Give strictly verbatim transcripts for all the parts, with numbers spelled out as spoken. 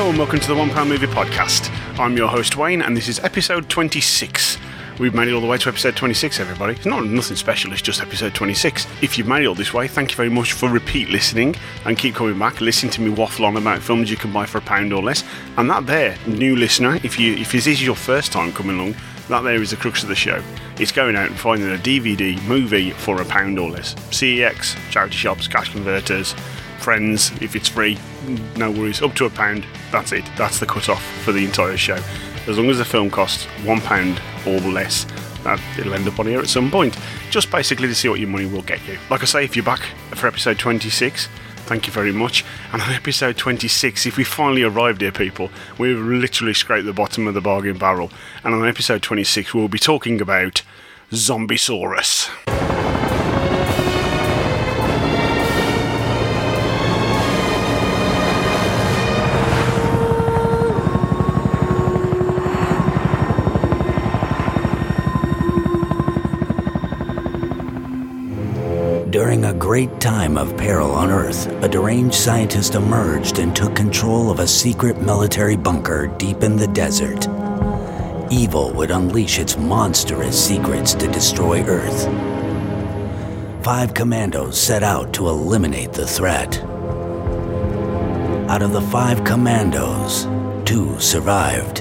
Hello and welcome to the One Pound Movie Podcast. I'm your host Wayne and this is episode twenty-six. We've made it all the way to episode twenty-six, everybody. It's not nothing special, it's just episode twenty-six. If you've made it all this way, thank you very much for repeat listening and keep coming back, listening to me waffle on about films you can buy for a pound or less. And that there, new listener, if you if this is your first time coming along, that there is the crux of the show. It's going out and finding a D V D movie for a pound or less. C E X, charity shops, cash converters, friends, if it's free, no worries, up to a pound, that's it. That's the cut-off for the entire show. As long as the film costs one pound or less, that it'll end up on here at some point. Just basically to see what your money will get you. Like I say, if you're back for episode twenty-six, thank you very much. And on episode twenty-six, if we finally arrived here, people, we've literally scraped the bottom of the bargain barrel. And on episode twenty-six, we'll be talking about Zombiesaurus. During a great time of peril on Earth, a deranged scientist emerged and took control of a secret military bunker deep in the desert. Evil would unleash its monstrous secrets to destroy Earth. Five commandos set out to eliminate the threat. Out of the five commandos, two survived.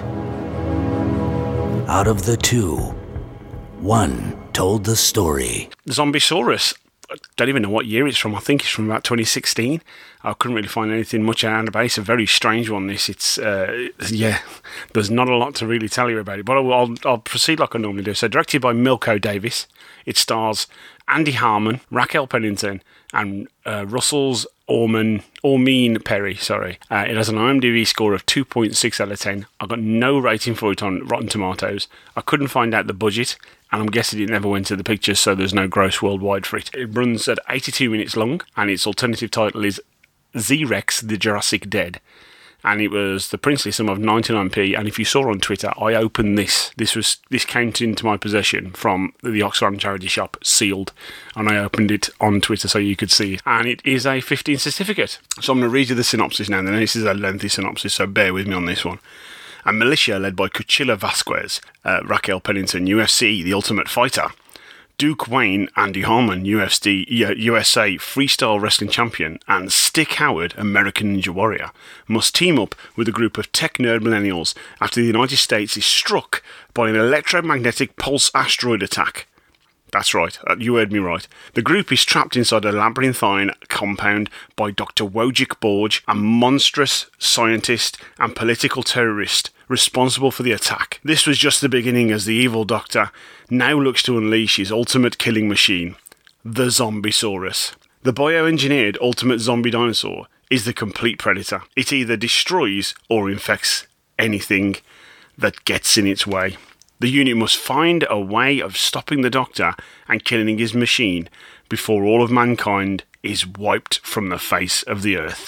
Out of the two, one told the story. Zombiesaurus. I don't even know what year it's from. I think it's from about twenty sixteen. I couldn't really find anything much around about it. It's a very strange one, this. It's, uh, yeah, there's not a lot to really tell you about it, but I'll, I'll, I'll proceed like I normally do. So, directed by Milko Davis, it stars Andy Harmon, Raquel Pennington, and uh, Russell's Orman, Ormeen Perry, sorry. Uh, it has an IMDb score of two point six out of ten. I got no rating for it on Rotten Tomatoes. I couldn't find out the budget, and I'm guessing it never went to the pictures, so there's no gross worldwide for it. It runs at eighty-two minutes long, and its alternative title is Z-Rex, The Jurassic Dead. And it was the princely sum of ninety-nine p, and if you saw on Twitter, I opened this. This was this came into my possession from the Oxfam charity shop, sealed, and I opened it on Twitter so you could see it. And it is a fifteen certificate. So I'm going to read you the synopsis now, and then this is a lengthy synopsis, so bear with me on this one. A militia led by Cuchilla Vasquez, uh, Raquel Pennington, U F C, The Ultimate Fighter, Duke Wayne, Andy Harmon, U F C, U S A Freestyle Wrestling Champion, and Stick Howard, American Ninja Warrior, must team up with a group of tech nerd millennials after the United States is struck by an electromagnetic pulse asteroid attack. That's right, you heard me right. The group is trapped inside a labyrinthine compound by Doctor Wojciech Borg, a monstrous scientist and political terrorist responsible for the attack. This was just the beginning, as the evil Doctor now looks to unleash his ultimate killing machine, the Zombiesaurus. The bioengineered ultimate zombie dinosaur is the complete predator. It either destroys or infects anything that gets in its way. The unit must find a way of stopping the Doctor and killing his machine before all of mankind is wiped from the face of the Earth.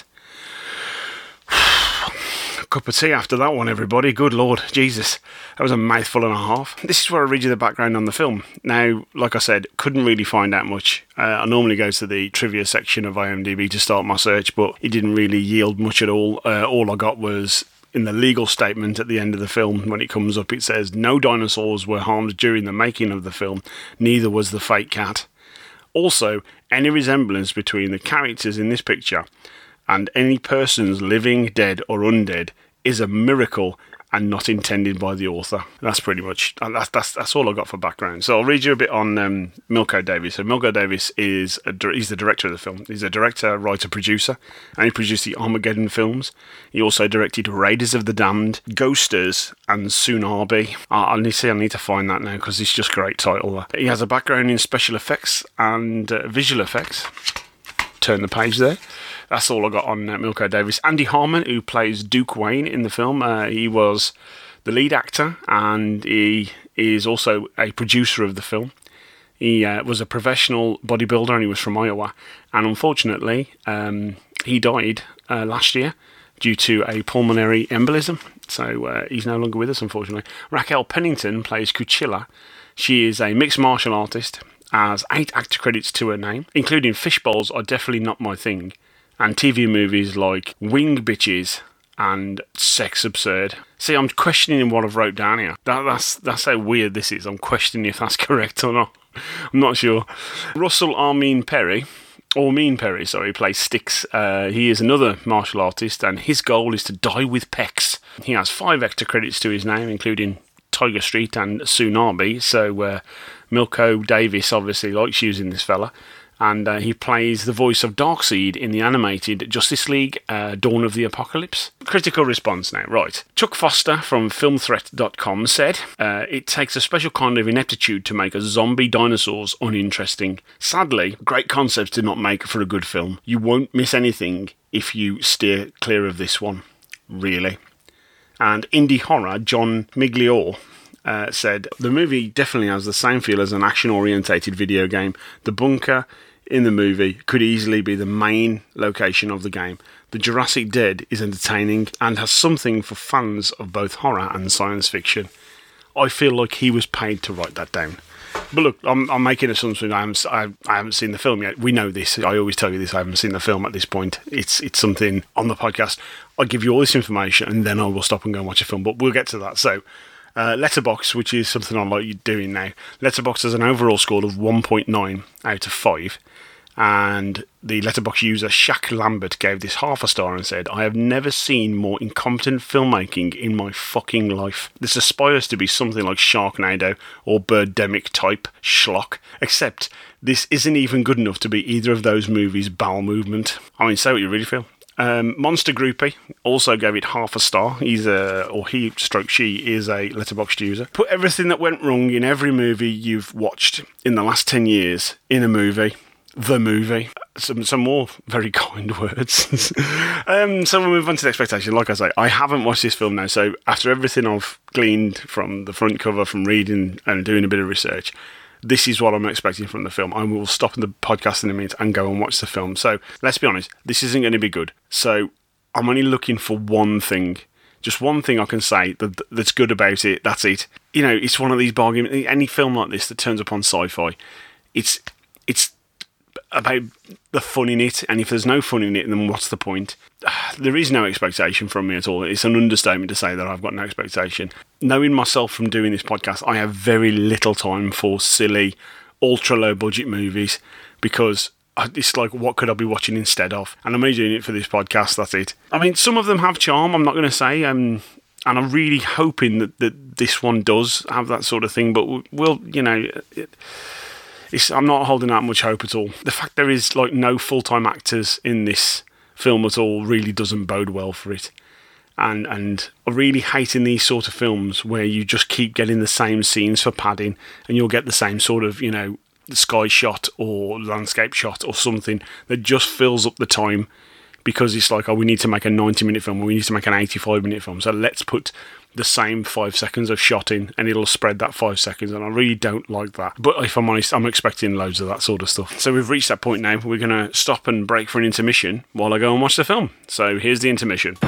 Cup of tea after that one, everybody. Good Lord, Jesus. That was a mouthful and a half. This is where I read you the background on the film. Now, like I said, couldn't really find out much. Uh, I normally go to the trivia section of IMDb to start my search, but it didn't really yield much at all. Uh, all I got was in the legal statement at the end of the film. When it comes up, it says, no dinosaurs were harmed during the making of the film, neither was the fake cat. Also, any resemblance between the characters in this picture and any persons living, dead or undead is a miracle and not intended by the author. That's pretty much, that's that's, that's all I got for background. So I'll read you a bit on um, Milko Davis. So Milko Davis is a, he's the director of the film. He's a director, writer, producer, and he produced the Armageddon films. He also directed Raiders of the Damned, Ghosters, and Tsunabe. Uh, I need to see, I need to find that now because it's just a great title. He has a background in special effects and uh, visual effects. Turn the page there. That's all I got on uh, Milko Davis. Andy Harmon, who plays Duke Wayne in the film, uh, he was the lead actor and he is also a producer of the film. He uh, was a professional bodybuilder and he was from Iowa. And unfortunately, um, he died uh, last year due to a pulmonary embolism. So uh, he's no longer with us, unfortunately. Raquel Pennington plays Cuchilla. She is a mixed martial artist, has eight actor credits to her name, including Fishbowls Are Definitely Not My Thing, and T V movies like Wing Bitches and sex absurd. See, I'm questioning what I've wrote down here. That, that's that's how weird this is. I'm questioning if that's correct or not. I'm not sure. Russell Armin Perry, or Mean Perry, sorry, plays Styx. Uh, he is another martial artist, and his goal is to die with pecs. He has five extra credits to his name, including Tiger Street and Tsunami. So uh, Milko Davis obviously likes using this fella. And uh, he plays the voice of Darkseid in the animated Justice League uh, Dawn of the Apocalypse. Critical response now, right. Chuck Foster from film threat dot com said, uh, it takes a special kind of ineptitude to make a zombie dinosaurs uninteresting. Sadly, great concepts do not make for a good film. You won't miss anything if you steer clear of this one. Really. And indie horror John Migliore uh, said, the movie definitely has the same feel as an action-orientated video game. The bunker in the movie could easily be the main location of the game. The Jurassic Dead is entertaining and has something for fans of both horror and science fiction. I feel like he was paid to write that down. But look, I'm, I'm making assumptions. I haven't, I, I haven't seen the film yet. We know this. I always tell you this. I haven't seen the film at this point. It's it's something on the podcast. I'll give you all this information and then I will stop and go and watch a film. But we'll get to that. So, uh, Letterboxd, which is something I like doing now. Letterboxd has an overall score of one point nine out of five. And the Letterboxd user Shaq Lambert gave this half a star and said, I have never seen more incompetent filmmaking in my fucking life. This aspires to be something like Sharknado or Birdemic type schlock, except this isn't even good enough to be either of those movies' bowel movement. I mean, say what you really feel. Um, Monster Groupie also gave it half a star. He's a, or he stroke she is a Letterboxd user. Put everything that went wrong in every movie you've watched in the last ten years in a movie. The movie. Some some more very kind words. um, so we'll move on to the expectation. Like I say, I haven't watched this film now, so after everything I've gleaned from the front cover, from reading and doing a bit of research, this is what I'm expecting from the film. I will stop the podcast in a minute and go and watch the film. So let's be honest, this isn't going to be good. So I'm only looking for one thing. Just one thing I can say that, that's good about it. That's it. You know, it's one of these bargain. Any film like this that turns up on Sci-Fi, it's it's about the fun in it, and if there's no fun in it, then what's the point? There is no expectation from me at all. It's an understatement to say that I've got no expectation. Knowing myself from doing this podcast, I have very little time for silly, ultra-low budget movies, because it's like, what could I be watching instead of? And I'm only doing it for this podcast, that's it. I mean, some of them have charm, I'm not going to say, um, and I'm really hoping that, that this one does have that sort of thing, but we'll, you know... It, It's, I'm not holding out much hope at all. The fact there is like no full-time actors in this film at all really doesn't bode well for it. And and I really hate in these sort of films where you just keep getting the same scenes for padding, and you'll get the same sort of, you know, sky shot or landscape shot or something that just fills up the time, because it's like, oh, we need to make a ninety minute film, or we need to make an eighty-five minute film, so let's put the same five seconds of shot in, and it'll spread that five seconds, and I really don't like that. But if I'm honest, I'm expecting loads of that sort of stuff. So we've reached that point now. We're going to stop and break for an intermission while I go and watch the film. So here's the intermission.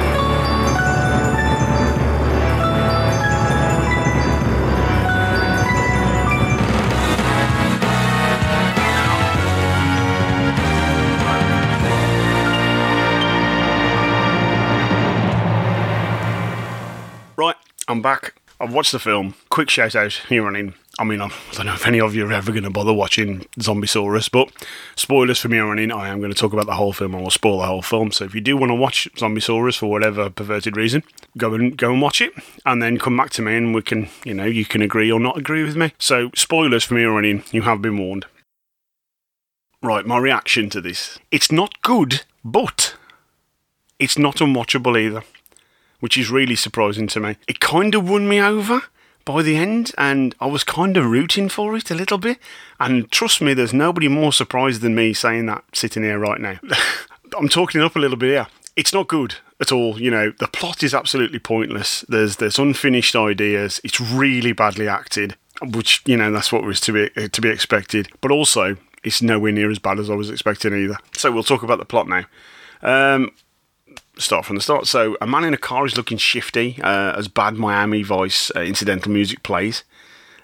Right, I'm back. I've watched the film. Quick shout out here on in. I mean, I don't know if any of you are ever going to bother watching Zombiesaurus, but spoilers from here on in. I am going to talk about the whole film. I will spoil the whole film. So if you do want to watch Zombiesaurus for whatever perverted reason, go and go and watch it, and then come back to me, and we can, you know, you can agree or not agree with me. So spoilers from here on in. You have been warned. Right, my reaction to this. It's not good, but it's not unwatchable either, which is really surprising to me. It kind of won me over by the end, and I was kind of rooting for it a little bit. And trust me, there's nobody more surprised than me saying that sitting here right now. I'm talking it up a little bit here. It's not good at all. You know, the plot is absolutely pointless. There's there's unfinished ideas. It's really badly acted, which, you know, that's what was to be to be expected. But also, it's nowhere near as bad as I was expecting either. So we'll talk about the plot now. Um... Start from the start. So, a man in a car is looking shifty uh, as Bad Miami Vice uh, incidental music plays.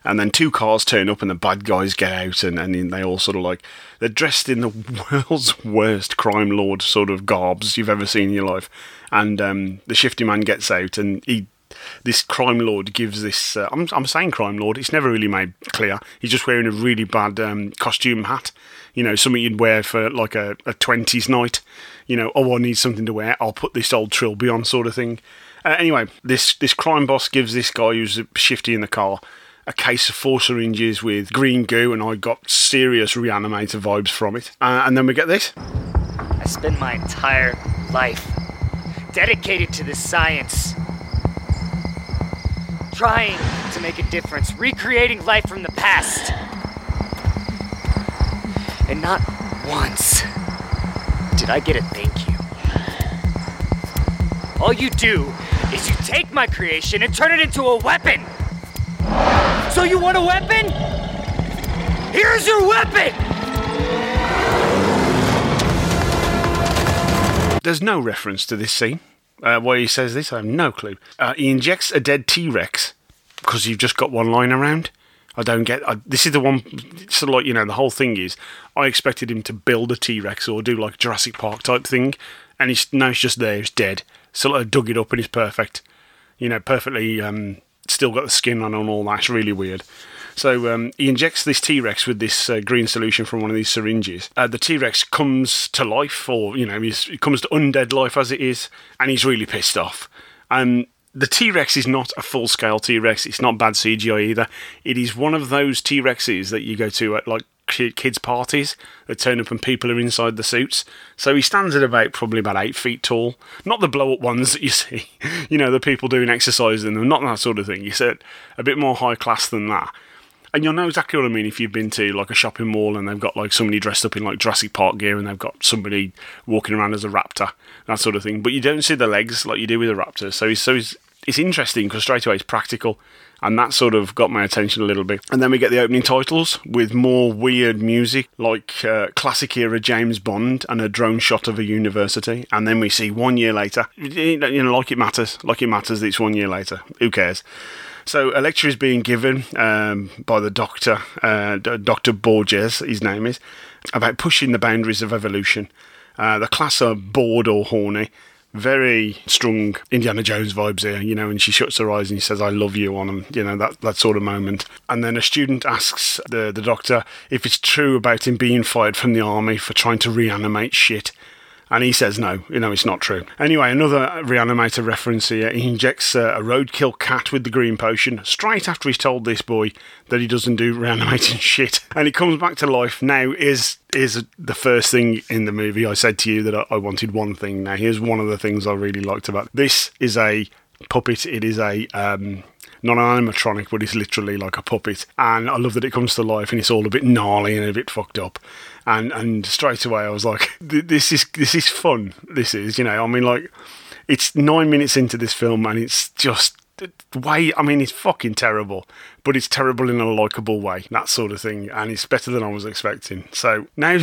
And then two cars turn up and the bad guys get out, and, and then they all sort of like, they're dressed in the world's worst crime lord sort of garbs you've ever seen in your life. And um, the shifty man gets out, and he, this crime lord gives this, uh, I'm, I'm saying crime lord, it's never really made clear. He's just wearing a really bad um, costume hat. You know, something you'd wear for like a, a twenties night. You know, oh, I need something to wear, I'll put this old trilby on sort of thing. Uh, anyway, this, this crime boss gives this guy who's shifty in the car a case of four syringes with green goo, and I got serious Reanimator vibes from it. Uh, and then we get this. I spent my entire life dedicated to this science, trying to make a difference, recreating life from the past. And not once did I get a thank you. All you do is you take my creation and turn it into a weapon. So you want a weapon? Here's your weapon! There's no reference to this scene. Uh, why he says this, I have no clue. Uh, he injects a dead T-Rex because you've just got one line around. I don't get... I, this is the one... Sort of like, you know, the whole thing is, I expected him to build a T-Rex or do like a Jurassic Park type thing, and he's now it's just there, it's dead. So I dug it up and it's perfect. You know, perfectly... Um, still got the skin on and all that. It's really weird. So um, he injects this T-Rex with this uh, green solution from one of these syringes. Uh, the T-Rex comes to life, or, you know, he's, it comes to undead life as it is, and he's really pissed off. Um, the T-Rex is not a full-scale T-Rex. It's not bad C G I either. It is one of those T-Rexes that you go to at, like, kids' parties that turn up and people are inside the suits. So he stands at about, probably about eight feet tall. Not the blow-up ones that you see, you know, the people doing exercise in them, not that sort of thing. You said a bit more high class than that. And you'll know exactly what I mean if you've been to like a shopping mall and they've got like somebody dressed up in like Jurassic Park gear and they've got somebody walking around as a raptor, that sort of thing. But you don't see the legs like you do with a raptor. So he's, so he's, it's interesting because straight away it's practical. And that sort of got my attention a little bit. And then we get the opening titles with more weird music, like uh, classic-era James Bond and a drone shot of a university. And then we see one year later, you know, like it matters, like it matters that it's one year later. Who cares? So a lecture is being given um, by the doctor, uh, Doctor Borges, his name is, about pushing the boundaries of evolution. Uh, the class are bored or horny. Very strong Indiana Jones vibes here, you know, and she shuts her eyes and he says, I love you on him, you know, that, that sort of moment. And then a student asks the, the doctor if it's true about him being fired from the army for trying to reanimate shit. And he says, no, you know, it's not true. Anyway, another Reanimator reference here. He injects uh, a roadkill cat with the green potion straight after he's told this boy that he doesn't do reanimating shit. And it comes back to life. Now, is is the first thing in the movie. I said to you that I, I wanted one thing. Now, here's one of the things I really liked about this. Is a puppet. It is a... Um, not an animatronic, but it's literally like a puppet. And I love that it comes to life and it's all a bit gnarly and a bit fucked up. And and straight away I was like, this is this is fun. This is, you know, I mean, like, it's nine minutes into this film and it's just way, I mean, it's fucking terrible, but it's terrible in a likeable way, that sort of thing. And it's better than I was expecting. So now,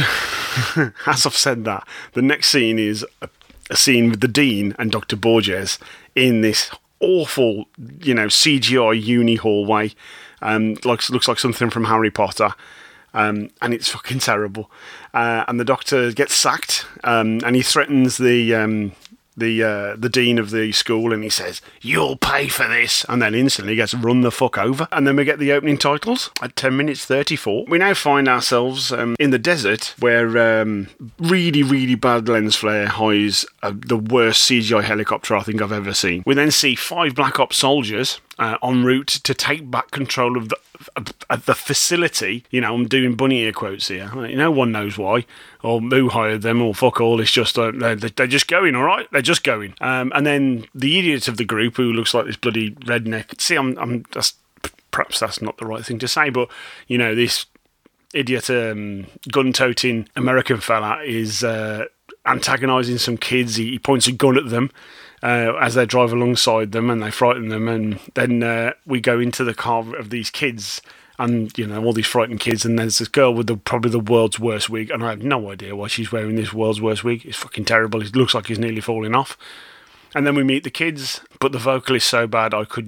as I've said that, the next scene is a, a scene with the Dean and Doctor Borges in this awful, you know, C G I uni hallway. Um, like, looks like something from Harry Potter. Um, and it's fucking terrible. Uh, and the doctor gets sacked, um, and he threatens the um, the uh, the dean of the school, and he says, "You'll pay for this." And then instantly gets run the fuck over. And then we get the opening titles at ten minutes thirty-four. We now find ourselves um, in the desert, where um, really, really bad lens flare hides uh, the worst C G I helicopter I think I've ever seen. We then see five Black Ops soldiers uh, en route to take back control of the at the facility. You know, I'm doing bunny ear quotes here. No one knows why, or who hired them, or fuck all. It's just uh, they're, they're just going, all right. They're just going. Um, and then the idiot of the group, who looks like this bloody redneck. See, I'm, I'm that's, perhaps that's not the right thing to say, but you know, this idiot um, gun-toting American fella is uh, antagonising some kids. He, he points a gun at them. Uh, as they drive alongside them and they frighten them, and then uh, we go into the car of these kids, and you know, all these frightened kids, and there's this girl with the, probably the world's worst wig, and I have no idea why she's wearing this world's worst wig. It's fucking terrible. It looks like it's nearly falling off. And then we meet the kids, but the vocal is so bad I couldn't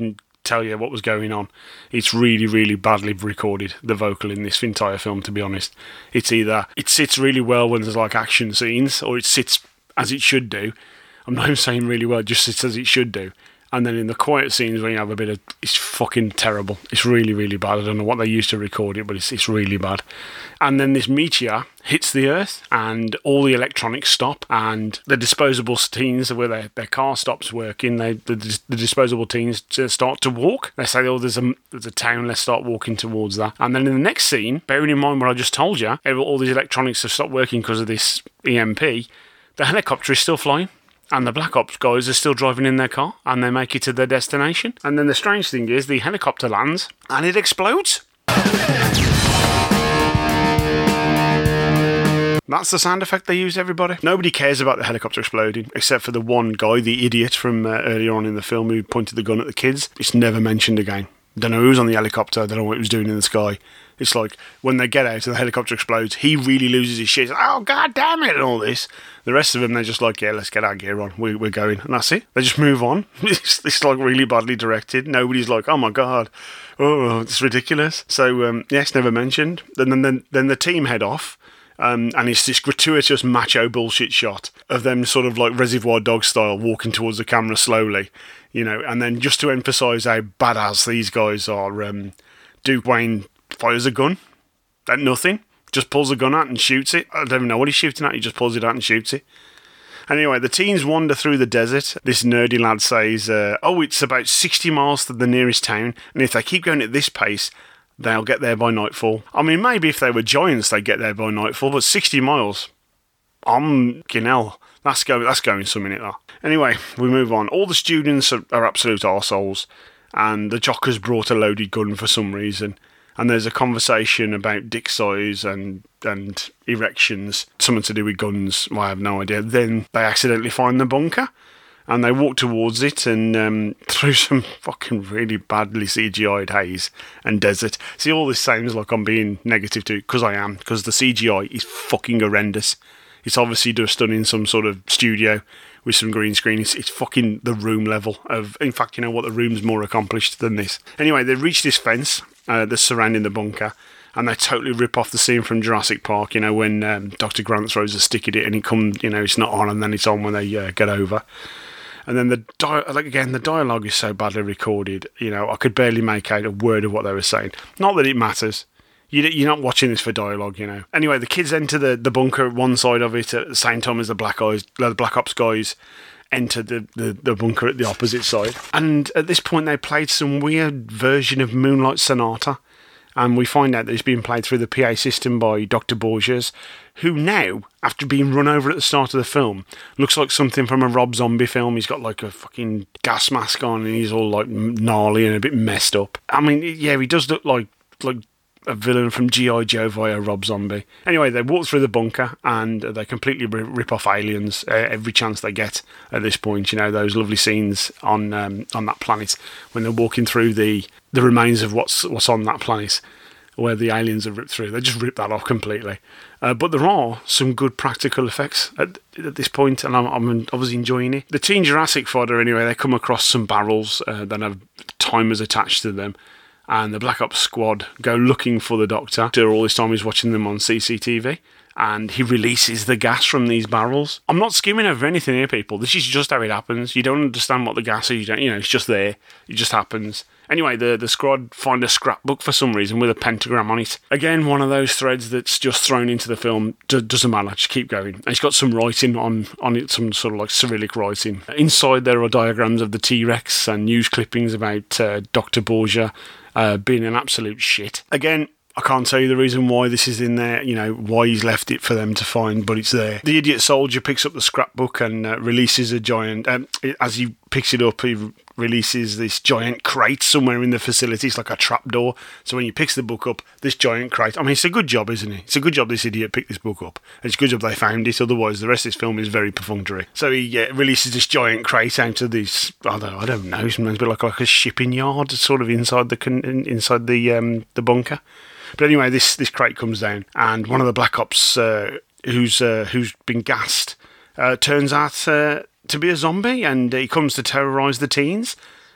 tell you what was going on. It's really, really badly recorded, the vocal in this entire film, to be honest. It's either, it sits really well when there's like action scenes, or it sits as it should do. I'm not even saying really well, it just sits as it should do. And then in the quiet scenes when you have a bit of, it's fucking terrible. It's really, really bad. I don't know what they used to record it, but it's it's really bad. And then this meteor hits the Earth, and all the electronics stop, and the disposable teens, where their, their car stops working, they the, the disposable teens start to walk. They say, oh, there's a, there's a town, let's start walking towards that. And then in the next scene, bearing in mind what I just told you, all these electronics have stopped working because of this E M P, the helicopter is still flying. And the Black Ops guys are still driving in their car, and they make it to their destination. And then the strange thing is, the helicopter lands, and it explodes. That's the sound effect they use, everybody. Nobody cares about the helicopter exploding, except for the one guy, the idiot from uh, earlier on in the film who pointed the gun at the kids. It's never mentioned again. Don't know who was on the helicopter, don't know what he was doing in the sky. It's like, when they get out and the helicopter explodes, he really loses his shit. He's like, oh, god damn it, and all this. The rest of them, they're just like, yeah, let's get our gear on. We, we're going. And that's it. They just move on. It's, it's like really badly directed. Nobody's like, oh my god, oh, it's ridiculous. So, um, yes, never mentioned. And then, then, then the team head off. Um, and it's this gratuitous macho bullshit shot of them sort of like Reservoir Dog style walking towards the camera slowly, you know, and then just to emphasise how badass these guys are, um, Duke Wayne fires a gun at nothing, just pulls a gun out and shoots it. I don't even know what he's shooting at, he just pulls it out and shoots it. Anyway, the teens wander through the desert. This nerdy lad says, uh, oh, it's about sixty miles to the nearest town, and if they keep going at this pace, they'll get there by nightfall. I mean, maybe if they were giants, they'd get there by nightfall, but sixty miles, I'm fucking hell. That's going, that's going some minute, that. Anyway, we move on. All the students are, are absolute arseholes, and the jock has brought a loaded gun for some reason. And there's a conversation about dick size and, and erections, something to do with guns. Well, I have no idea. Then they accidentally find the bunker, and they walk towards it, and um, through some fucking really badly C G I'd haze and desert. See, all this sounds like I'm being negative to it, because I am, because the C G I is fucking horrendous. It's obviously just done in some sort of studio with some green screen. It's, it's fucking the room level of... In fact, you know what? The room's more accomplished than this. Anyway, they reach this fence uh, that's surrounding the bunker, and they totally rip off the scene from Jurassic Park, you know, when um, Doctor Grant throws a stick at it and it comes, you know, it's not on, and then it's on when they uh, get over. And then the di- like again, the dialogue is so badly recorded, you know, I could barely make out a word of what they were saying. Not that it matters. You, you're not watching this for dialogue, you know. Anyway, the kids enter the, the bunker at one side of it at the same time as the Black Eyes, the Black Ops guys enter the, the, the bunker at the opposite side. And at this point, they played some weird version of Moonlight Sonata. And we find out that it's being played through the P A system by Doctor Borges, who now, after being run over at the start of the film, looks like something from a Rob Zombie film. He's got like a fucking gas mask on, and he's all like gnarly and a bit messed up. I mean, yeah, he does look like like a villain from G I Joe via Rob Zombie. Anyway, they walk through the bunker, and they completely rip off aliens uh, every chance they get at this point. You know, those lovely scenes on um, on that planet when they're walking through the the remains of what's what's on that planet, where the aliens are ripped through. They just rip that off completely. Uh, but there are some good practical effects at, at this point, and I'm, I'm obviously enjoying it. The Teen Jurassic fodder, anyway, they come across some barrels uh, that have timers attached to them, and the Black Ops squad go looking for the Doctor. All this time he's watching them on C C T V, and he releases the gas from these barrels. I'm not skimming over anything here, people. This is just how it happens. You don't understand what the gas is. You don't, you know, it's just there. It just happens. Anyway, the, the squad find a scrapbook for some reason with a pentagram on it. Again, one of those threads that's just thrown into the film. D- doesn't matter, just keep going. And it's got some writing on, on it, some sort of like Cyrillic writing. Inside there are diagrams of the T-Rex and news clippings about uh, Doctor Borgia uh, being an absolute shit. Again, I can't tell you the reason why this is in there, you know, why he's left it for them to find, but it's there. The idiot soldier picks up the scrapbook and uh, releases a giant... Um, as he picks it up, he releases this giant crate somewhere in the facility. It's like a trapdoor. So when he picks the book up, this giant crate... I mean, it's a good job, isn't it? It's a good job this idiot picked this book up. It's a good job they found it, otherwise the rest of this film is very perfunctory. So he uh, releases this giant crate out of this... I don't, I don't know, sometimes a bit like, like a shipping yard, sort of inside the inside the um, the bunker. But anyway, this, this crate comes down, and one of the Black Ops uh, who's uh, who's been gassed uh, turns out uh, to be a zombie, and he comes to terrorise the teens.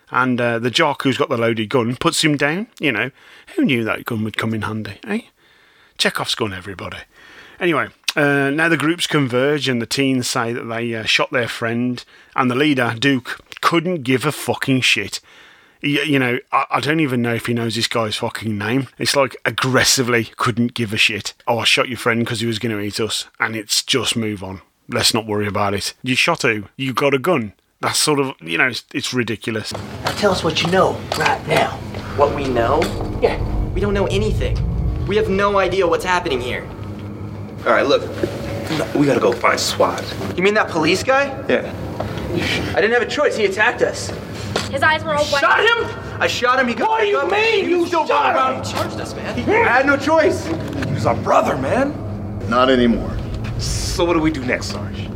And uh, the jock who's got the loaded gun puts him down. You know, who knew that gun would come in handy, eh? Chekhov's gun, everybody. Anyway, uh, now the groups converge and the teens say that they uh, shot their friend, and the leader, Duke, couldn't give a fucking shit. You, you know, I, I don't even know if he knows this guy's fucking name. It's like aggressively couldn't give a shit. Oh, I shot your friend because he was going to eat us, and it's just move on. Let's not worry about it. You shot who? You got a gun. That's sort of, you know, it's, it's ridiculous. Now tell us what you know right now. What we know? Yeah. We don't know anything. We have no idea what's happening here. All right, look. We gotta go find SWAT. You mean that police guy? Yeah. I didn't have a choice. He attacked us. His eyes were all white. Shot him! I shot him. He got What do you up. mean? You still shot around. him? He charged us, man. I had no choice. He was our brother, man. Not anymore. So what do we do next, Sarge?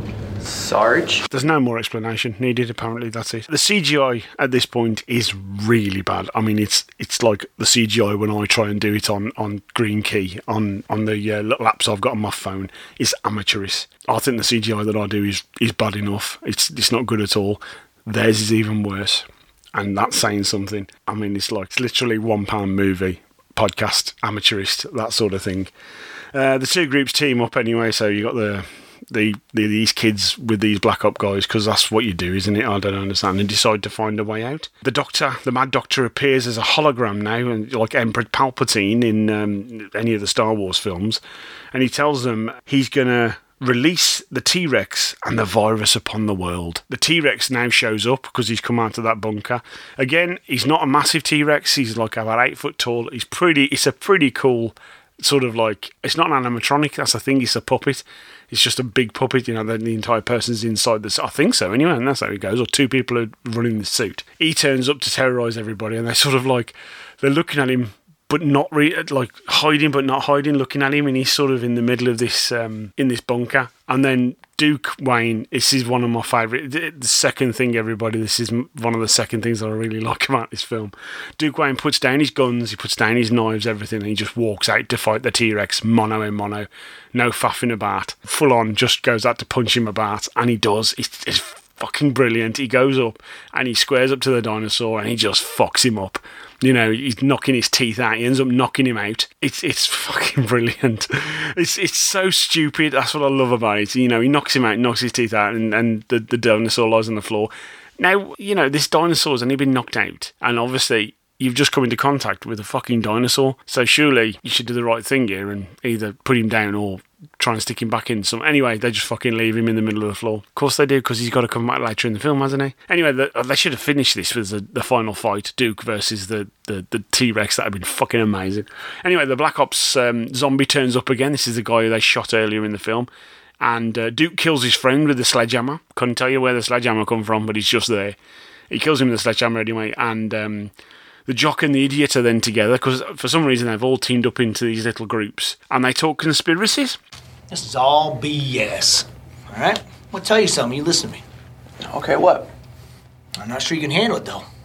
Sarge? There's no more explanation needed, apparently, that's it. The C G I at this point is really bad. I mean, it's it's like the C G I when I try and do it on, on Green Key, on, on the uh, little apps I've got on my phone, is amateurish. I think the C G I that I do is, is bad enough. It's it's not good at all. Theirs is even worse. And that's saying something. I mean, it's like, it's literally one pound movie, podcast, amateurist, that sort of thing. Uh, the two groups team up anyway, so you got the... The, the these kids with these Black Op guys, because that's what you do, isn't it? I don't understand. And decide to find a way out. The Doctor, the Mad Doctor, appears as a hologram now, and like Emperor Palpatine in um, any of the Star Wars films, and he tells them he's gonna release the T-Rex and the virus upon the world. The T-Rex now shows up because he's come out of that bunker. Again, he's not a massive T-Rex. He's like about eight foot tall. He's pretty. It's a pretty cool sort of like. It's not an animatronic. That's the thing. It's a puppet. It's just a big puppet, you know, the, the entire person's inside this. I think so, anyway, and that's how it goes. Or two people are running the suit. He turns up to terrorise everybody, and they're sort of like, they're looking at him, but not really, like, hiding, but not hiding, looking at him, and he's sort of in the middle of this, um, in this bunker. And then Duke Wayne, this is one of my favourite, the second thing, everybody, this is one of the second things that I really like about this film. Duke Wayne puts down his guns, he puts down his knives, everything, and he just walks out to fight the T-Rex, mono and mono, no faffing about, full on, just goes out to punch him about, and he does. It's, it's fucking brilliant. He goes up, and he squares up to the dinosaur, and he just fucks him up. You know, he's knocking his teeth out. He ends up knocking him out. It's it's fucking brilliant. It's it's so stupid. That's what I love about it. You know, he knocks him out, knocks his teeth out, and, and the, the dinosaur lies on the floor. Now, you know, this dinosaur's only been knocked out. And obviously, you've just come into contact with a fucking dinosaur. So surely you should do the right thing here and either put him down or try and stick him back in some. Anyway, they just fucking leave him in the middle of the floor. Of course they do, because he's got to come back later in the film, hasn't he? Anyway, the, they should have finished this with the, the final fight, Duke versus the, the, the T-Rex. That would have been fucking amazing. Anyway, the Black Ops um, zombie turns up again. This is the guy who they shot earlier in the film. And uh, Duke kills his friend with the sledgehammer. Couldn't tell you where the sledgehammer come from, but he's just there. He kills him with the sledgehammer anyway, and um, the jock and the idiot are then together, because for some reason they've all teamed up into these little groups, and they talk conspiracies. This is all B S. All right? I'll tell you something. You listen to me. Okay, what? I'm not sure you can handle it, though.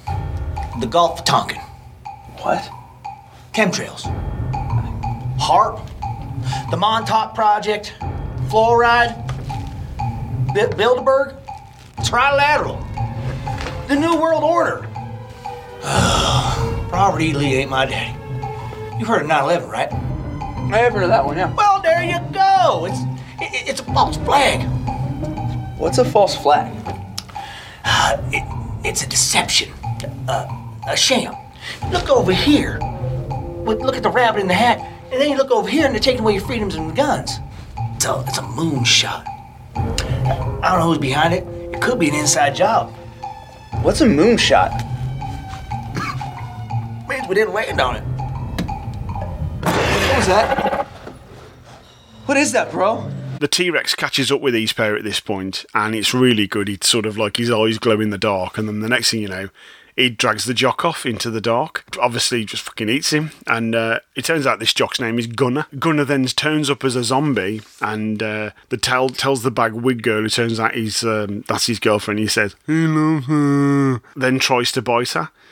The Gulf of Tonkin. What? Chemtrails. HAARP. The Montauk Project. Fluoride. B- Bilderberg. Trilateral. The New World Order. Robert E. Lee ain't my daddy. You've heard of nine eleven, right? I have heard of that one, yeah. Well, there you go. It's it, it's a false flag. What's a false flag? Uh, it, it's a deception, uh, a sham. Look over here. Look at the rabbit in the hat, and then you look over here, and they're taking away your freedoms and guns. It's a it's a moonshot. I don't know who's behind it. It could be an inside job. What's a moonshot? Means we didn't land on it. What was that? What is that, bro? The T-Rex catches up with Eastpair at this point, and it's really good. He's sort of like his eyes glow in the dark, and then the next thing you know, he drags the jock off into the dark. Obviously, just fucking eats him, and uh, it turns out this jock's name is Gunner. Gunner then turns up as a zombie, and uh, the tell tells the bag wig girl, who turns out he's um, that's his girlfriend. He says he loves her, then tries to bite her.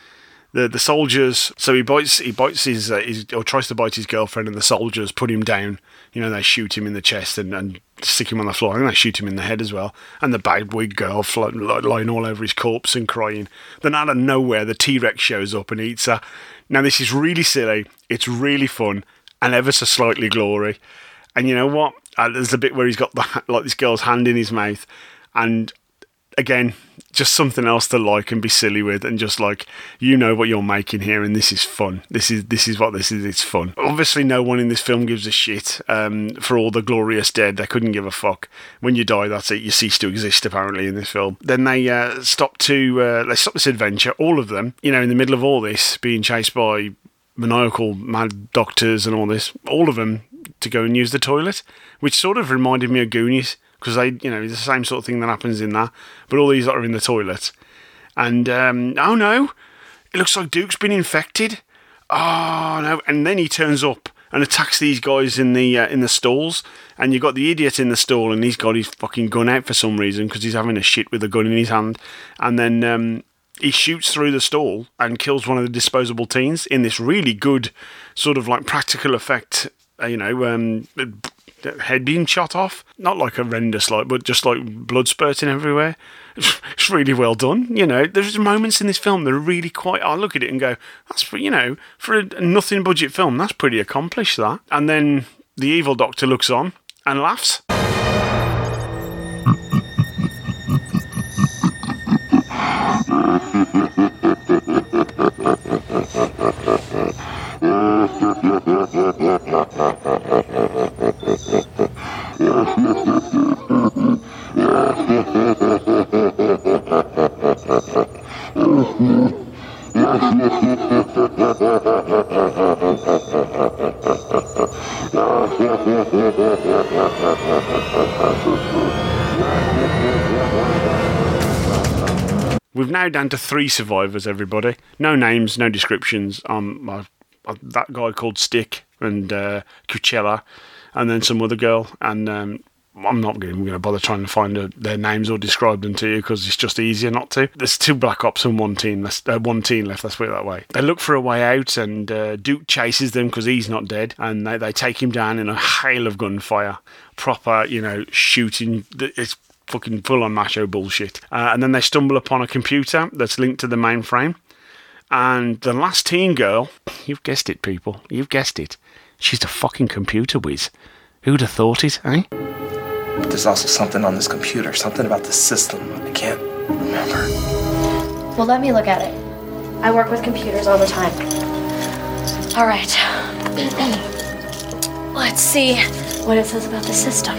The the soldiers. So he bites he bites his, uh, his or tries to bite his girlfriend, and the soldiers put him down. You know, they shoot him in the chest and, and stick him on the floor. I think they shoot him in the head as well. And the bad wig girl flo- lying all over his corpse and crying. Then out of nowhere, the T-Rex shows up and eats her. Now, this is really silly. It's really fun and ever so slightly glory. And you know what? Uh, there's a bit where he's got the, like this girl's hand in his mouth. And again, just something else to like and be silly with, and just like, you know what you're making here, and this is fun. This is this is what this is. It's fun. Obviously, no one in this film gives a shit. Um, for all the glorious dead, they couldn't give a fuck. When you die, that's it. You cease to exist. Apparently, in this film, then they uh, stop to uh, they stop this adventure. All of them, you know, in the middle of all this, being chased by maniacal mad doctors and all this, all of them to go and use the toilet, which sort of reminded me of Goonies. Because they, you know, it's the same sort of thing that happens in that. But all these are in the toilet. And, um, oh no, it looks like Duke's been infected. Oh no. And then he turns up and attacks these guys in the uh, in the stalls. And you've got the idiot in the stall, and he's got his fucking gun out for some reason because he's having a shit with a gun in his hand. And then um, he shoots through the stall and kills one of the disposable teens in this really good sort of like practical effect, uh, you know, um... head being shot off, not like horrendous, like, but just like blood spurting everywhere. It's, it's really well done. You know, there's moments in this film that are really quite. I look at it and go, "That's, you know, for a nothing budget film, that's pretty accomplished." That, and then the evil doctor looks on and laughs. We've now down to three survivors, everybody. No names, no descriptions. Um, I, I, that guy called Stick and uh, Cucella, and then some other girl. And um, I'm not even going to bother trying to find a, their names or describe them to you because it's just easier not to. There's two Black Ops and one team, uh, one team left, let's put it that way. They look for a way out, and uh, Duke chases them because he's not dead, and they, they take him down in a hail of gunfire. Proper, you know, shooting. It's fucking full-on macho bullshit. Uh, and then they stumble upon a computer that's linked to the mainframe. And the last teen girl, you've guessed it, people, you've guessed it. She's a fucking computer whiz. Who'd have thought it, eh? But there's also something on this computer, something about the system. I can't remember. Well, let me look at it. I work with computers all the time. All right. Let's see what it says about the system.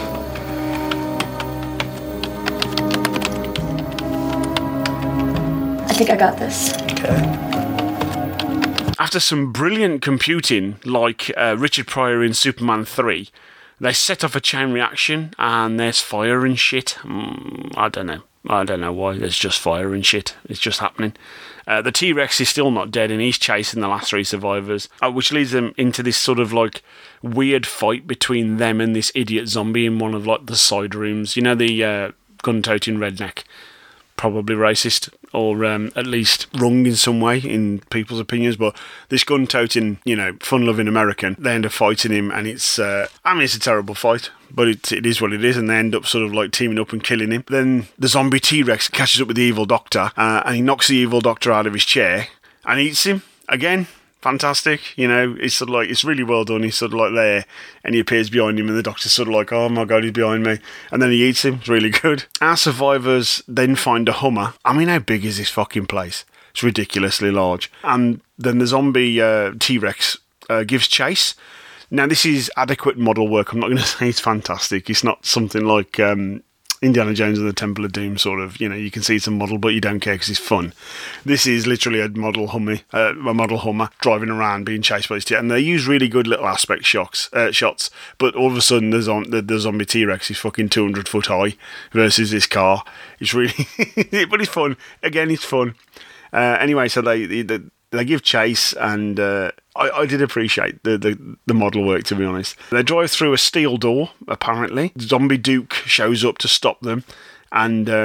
I think I got this. Okay. After some brilliant computing, like uh, Richard Pryor in Superman three, they set off a chain reaction, and there's fire and shit. Mm, I don't know. I don't know why. There's just fire and shit. It's just happening. Uh, the T-Rex is still not dead, and he's chasing the last three survivors, uh, which leads them into this sort of like weird fight between them and this idiot zombie in one of like the side rooms. You know, the uh, gun-toting redneck. Probably racist, or um, at least wrong in some way in people's opinions, but this gun-toting, you know, fun-loving American, they end up fighting him, and it's, uh, I mean, it's a terrible fight, but it, it is what it is, and they end up sort of like teaming up and killing him. Then the zombie T-Rex catches up with the evil doctor, uh, and he knocks the evil doctor out of his chair, and eats him, again. Fantastic, you know, it's sort of like, it's really well done. He's sort of like there, and he appears behind him, and the doctor's sort of like, oh my god, he's behind me, and then he eats him. It's really good. Our survivors then find a Hummer. I mean, how big is this fucking place? It's ridiculously large. And then the zombie uh, T-Rex uh, gives chase. Now, this is adequate model work. I'm not going to say it's fantastic. It's not something like um, Indiana Jones and the Temple of Doom, sort of, you know, you can see it's a model, but you don't care because it's fun. This is literally a model Hummer, uh, a model Hummer driving around, being chased by this T, and they use really good little aspect shots, uh, shots. But all of a sudden, the, zom- the, the zombie T-Rex is fucking two hundred foot high versus this car. It's really, but it's fun. Again, it's fun. Uh, anyway, so they they, they give chase, and uh, I, I did appreciate the, the, the model work, to be honest. They drive through a steel door, apparently. Zombie Duke shows up to stop them, and um,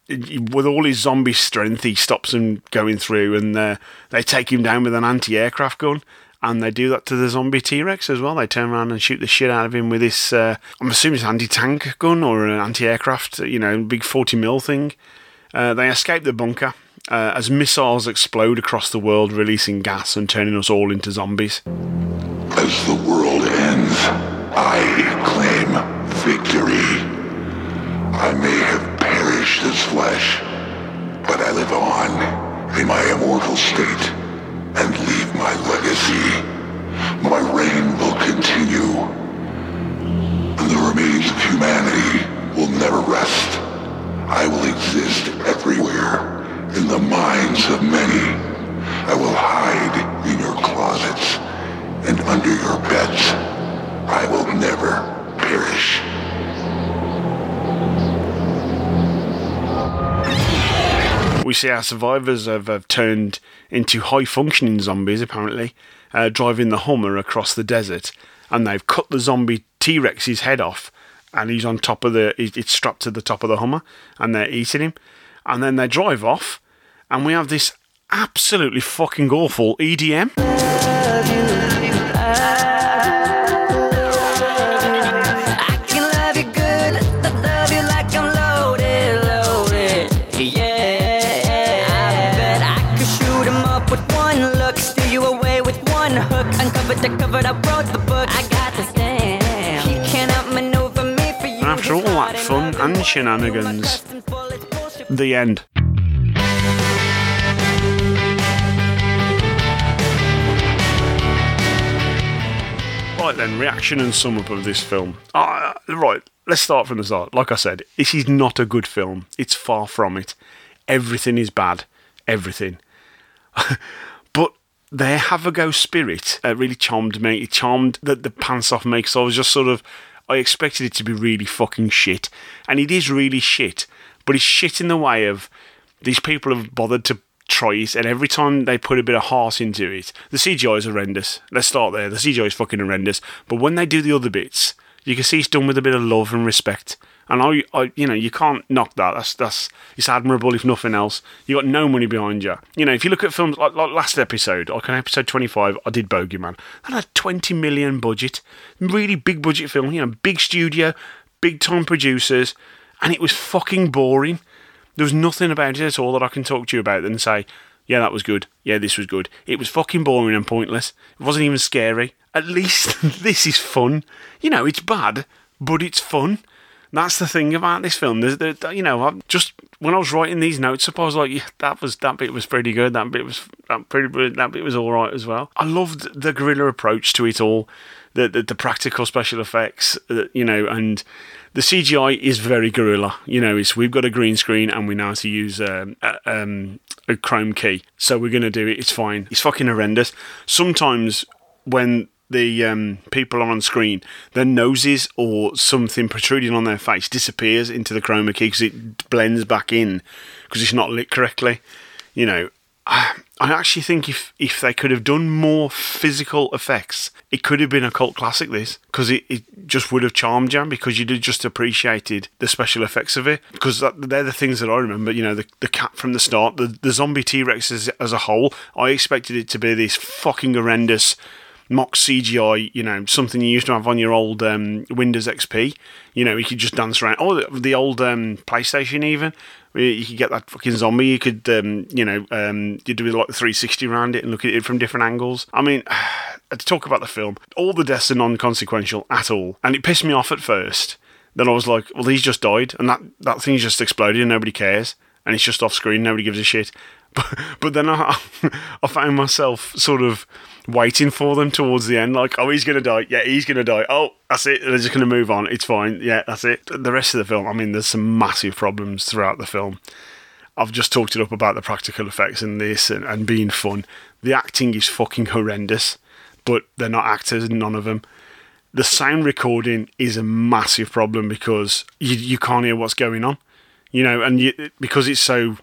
with all his zombie strength, he stops them going through, and uh, they take him down with an anti-aircraft gun. And they do that to the zombie T-Rex as well. They turn around and shoot the shit out of him with this, uh, I'm assuming it's an anti-tank gun or an anti-aircraft, you know, big forty mil thing. Uh, they escape the bunker uh, as missiles explode across the world, releasing gas and turning us all into zombies. As the world ends, I claim victory. I may have perished as flesh, but I live on in my immortal state and leave my legacy. My reign will continue, and the remains of humanity will never rest. I will exist everywhere, in the minds of many. I will hide in your closets and under your beds. I will never perish. We see our survivors have, have turned into high-functioning zombies, apparently, uh, driving the Hummer across the desert, and they've cut the zombie T-Rex's head off, and he's on top of the, it's strapped to the top of the Hummer, and they're eating him, and then they drive off, and we have this absolutely fucking awful E D M. Covered, I wrote the book. I got the stamp. He can't outmaneuver me for you. And after all that fun and shenanigans, the end. Right then, reaction and sum up of this film. Uh, right, let's start from the start. Like I said, this is not a good film. It's far from it. Everything is bad. Everything. But their have-a-go spirit uh, really charmed me. It charmed the, the pants off me, because I was just sort of... I expected it to be really fucking shit. And it is really shit. But it's shit in the way of... These people have bothered to try it, and every time they put a bit of heart into it... The C G I is horrendous. Let's start there. The C G I is fucking horrendous. But when they do the other bits, you can see it's done with a bit of love and respect. And I, I, you know, you can't knock that. That's that's it's admirable, if nothing else. You got no money behind you. You know, if you look at films like, like last episode, like on episode twenty-five, I did Bogeyman. That had a twenty million budget, really big budget film. You know, big studio, big time producers, and it was fucking boring. There was nothing about it at all that I can talk to you about and say, yeah, that was good. Yeah, this was good. It was fucking boring and pointless. It wasn't even scary. At least this is fun. You know, it's bad, but it's fun. That's the thing about this film. There's, there, you know, I just when I was writing these notes up, I was like, yeah, that was that bit was pretty good. That bit was that pretty that bit was all right as well. I loved the guerrilla approach to it all, the the, the practical special effects, uh, you know, and the C G I is very guerrilla. You know, it's we've got a green screen and we know how to use um, a, um, a chrome key, so we're gonna do it. It's fine. It's fucking horrendous. Sometimes when the um, people are on screen, their noses or something protruding on their face disappears into the chroma key because it blends back in because it's not lit correctly. You know, I, I actually think if, if they could have done more physical effects, it could have been a cult classic, this, because it, it just would have charmed you, because you'd have just appreciated the special effects of it, because that, they're the things that I remember. You know, the, the cat from the start, the, the zombie T-Rex as, as a whole, I expected it to be this fucking horrendous mock C G I, you know, something you used to have on your old um, Windows X P. You know, you could just dance around. Oh, the, the old um, PlayStation even. You could get that fucking zombie. You could, um, you know, um, you do like the three sixty around it and look at it from different angles. I mean, to talk about the film, all the deaths are non-consequential at all. And it pissed me off at first. Then I was like, well, he's just died. And that, that thing's just exploded and nobody cares. And it's just off screen. Nobody gives a shit. But, but then I, I found myself sort of waiting for them towards the end, like, oh, he's going to die. Yeah, he's going to die. Oh, that's it. They're just going to move on. It's fine. Yeah, that's it. The rest of the film, I mean, there's some massive problems throughout the film. I've just talked it up about the practical effects and this and, and being fun. The acting is fucking horrendous, but they're not actors, none of them. The sound recording is a massive problem because you you can't hear what's going on, you know, and you, because it's so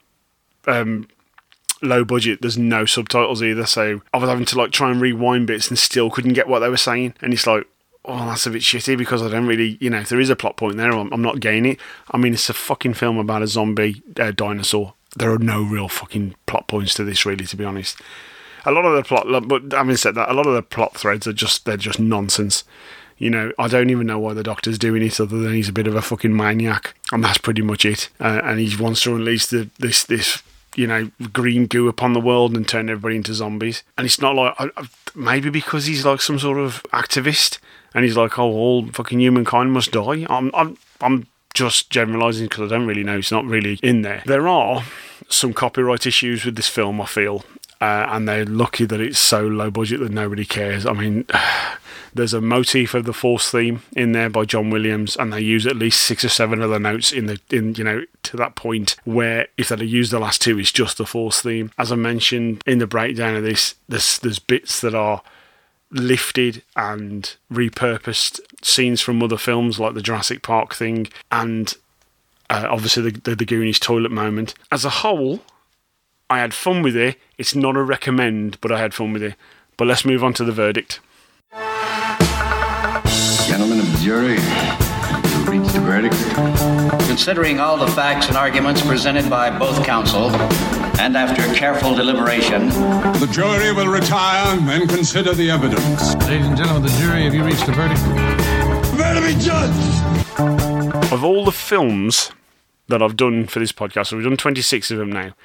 um, low budget, there's no subtitles either, so I was having to like try and rewind bits and still couldn't get what they were saying, and it's like, oh, that's a bit shitty because I don't really, you know, if there is a plot point there, I'm, I'm not getting it. I mean, it's a fucking film about a zombie uh, dinosaur. There are no real fucking plot points to this, really, to be honest. A lot of the plot, but having said that, a lot of the plot threads are just, they're just nonsense. You know, I don't even know why the Doctor's doing it other than he's a bit of a fucking maniac. And that's pretty much it. Uh, and he wants to unleash the, this, this, you know, green goo upon the world and turn everybody into zombies. And it's not like, I, I, maybe because he's like some sort of activist and he's like, oh, all fucking humankind must die. I'm, I'm, I'm just generalising because I don't really know. It's not really in there. There are some copyright issues with this film, I feel. Uh, and they're lucky that it's so low budget that nobody cares. I mean, there's a motif of the Force theme in there by John Williams, and they use at least six or seven other notes in the in you know to that point where if they'd have used the last two, it's just the Force theme. As I mentioned in the breakdown of this, there's there's bits that are lifted and repurposed scenes from other films like the Jurassic Park thing, and uh, obviously the, the the Goonies toilet moment. As a whole, I had fun with it. It's not a recommend, but I had fun with it. But let's move on to the verdict. Gentlemen of the jury, you reached a verdict. Considering all the facts and arguments presented by both counsel, and after careful deliberation, the jury will retire and consider the evidence. Ladies and gentlemen of the jury, have you reached a verdict? Prepare to be judged! Of all the films that I've done for this podcast, so we've done twenty-six of them now,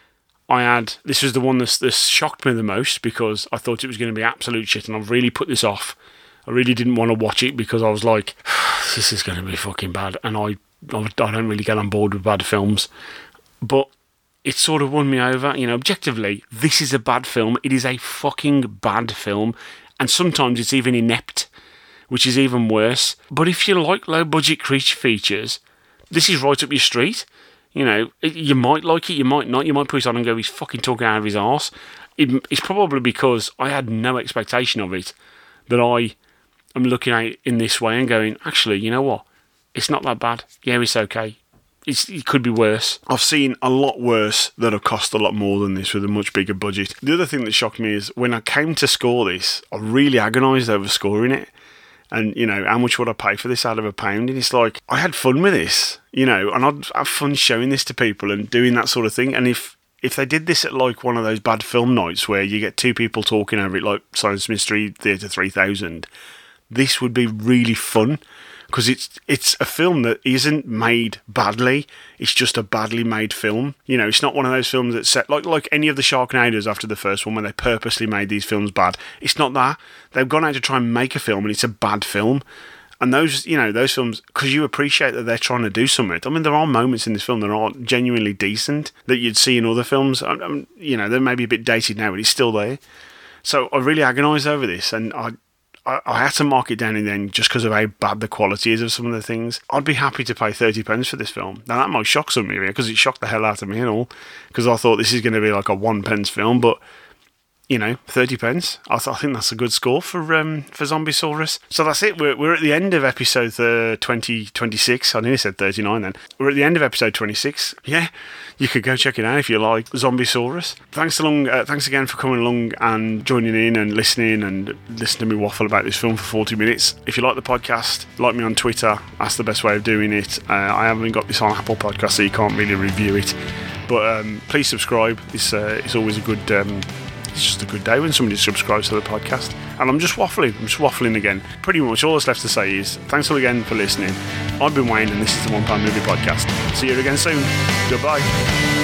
I had, this was the one that's, that's shocked me the most because I thought it was going to be absolute shit and I've really put this off. I really didn't want to watch it because I was like, this is going to be fucking bad, and I, I don't really get on board with bad films. But it sort of won me over. You know, objectively, this is a bad film. It is a fucking bad film, and sometimes it's even inept, which is even worse. But if you like low-budget creature features, this is right up your street. You know, you might like it, you might not. You might put it on and go, he's fucking talking out of his arse. It, it's probably because I had no expectation of it that I am looking at it in this way and going, actually, you know what? It's not that bad. Yeah, it's okay. It's, it could be worse. I've seen a lot worse that have cost a lot more than this with a much bigger budget. The other thing that shocked me is when I came to score this, I really agonised over scoring it. And, you know, how much would I pay for this out of a pound? And it's like, I had fun with this, you know, and I'd have fun showing this to people and doing that sort of thing. And if, if they did this at, like, one of those bad film nights where you get two people talking over it, like Science Mystery Theatre three thousand, this would be really fun. Because it's it's a film that isn't made badly. It's just a badly made film. You know, it's not one of those films that's set like like any of the Sharknadoes after the first one, where they purposely made these films bad. It's not that. They've gone out to try and make a film, and it's a bad film. And those, you know, those films, because you appreciate that they're trying to do something. I mean, there are moments in this film that are genuinely decent that you'd see in other films. I, I, you know, they're maybe a bit dated now, but it's still there. So I really agonised over this, and I. I, I had to mark it down in the end just because of how bad the quality is of some of the things. I'd be happy to pay thirty pence for this film. Now, that might shock some of you because it shocked the hell out of me and all, because I thought this is going to be like a one pence film, but, you know, thirty pence. I, th- I think that's a good score for um, for Zombiesaurus. So that's it. We're, we're at the end of episode uh, twenty twenty-six. I nearly said thirty-nine then. We're at the end of episode twenty-six. Yeah, you could go check it out if you like. Zombiesaurus. Thanks along. Uh, thanks again for coming along and joining in and listening and listening to me waffle about this film for forty minutes. If you like the podcast, like me on Twitter. That's the best way of doing it. Uh, I haven't got this on Apple Podcast, so you can't really review it. But um, please subscribe. It's uh, it's always a good. Um, It's just a good day when somebody subscribes to the podcast. And I'm just waffling. I'm just waffling again. Pretty much all that's left to say is thanks all again for listening. I've been Wayne, and this is the One Pound Movie Podcast. See you again soon. Goodbye.